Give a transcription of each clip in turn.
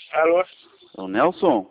Alô? O Nelson?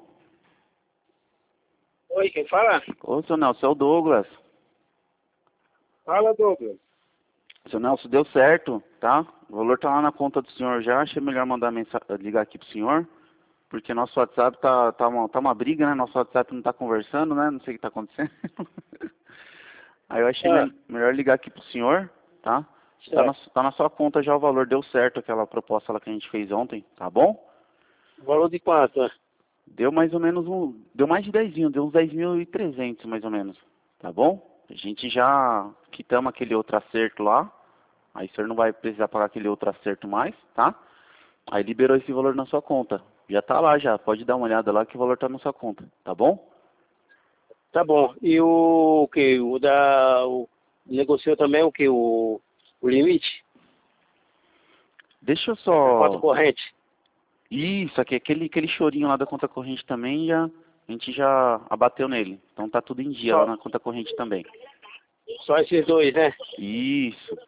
Oi, quem fala? Ô, seu Nelson, é o Douglas. Fala, Douglas. Seu Nelson, deu certo, tá? O valor tá lá na conta do senhor já. Achei melhor mandar ligar aqui pro senhor. Porque nosso WhatsApp tá uma briga, né? Nosso WhatsApp não tá conversando, né? Não sei o que tá acontecendo. Aí eu achei melhor ligar aqui pro senhor, tá? Tá na sua conta já o valor, deu certo aquela proposta lá que a gente fez ontem, tá bom? Valor de quanto? Deu mais ou menos deu mais de 10, deu uns 10.300 mais ou menos, tá bom? A gente já quitamos aquele outro acerto lá, aí o senhor não vai precisar pagar aquele outro acerto mais, tá? Aí liberou esse valor na sua conta, já tá lá já, pode dar uma olhada lá que o valor tá na sua conta, tá bom? Tá bom. E o que? Negociou também o que? O limite? Deixa eu A conta só... corrente? Isso, aqui, aquele chorinho lá da conta corrente também, a gente já abateu nele, então tá tudo em dia lá Só, na conta corrente também. só esses dois, né? Isso.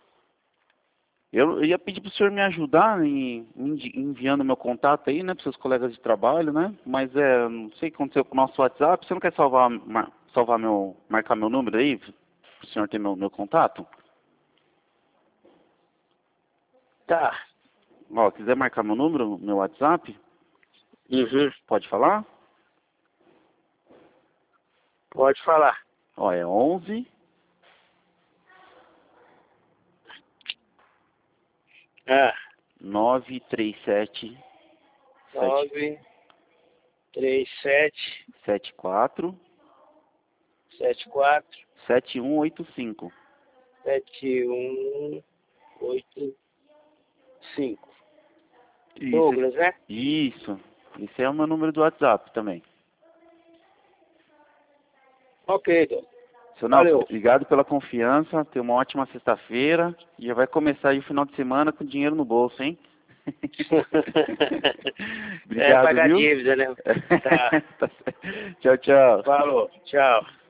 Eu ia pedir para o senhor me ajudar enviando meu contato aí, né, para seus colegas de trabalho, né? Mas não sei o que aconteceu com o nosso WhatsApp. Você não quer marcar meu número aí, para o senhor ter meu contato? Tá. Ó, quiser marcar meu número, meu WhatsApp, Uhum. pode falar? Pode falar. Ó, é 11 Ah, 937 937 74 74 7185. 7185. Isso, Douglas, né? isso. Esse é o meu número do WhatsApp também. Ok, Douglas. Seu Nelson, Valeu. obrigado pela confiança. Tenha uma ótima sexta-feira. E já vai começar aí o final de semana com dinheiro no bolso, hein? É Obrigado, pagar viu? dívida, né? Tá. Tchau, tchau. Falou. Tchau.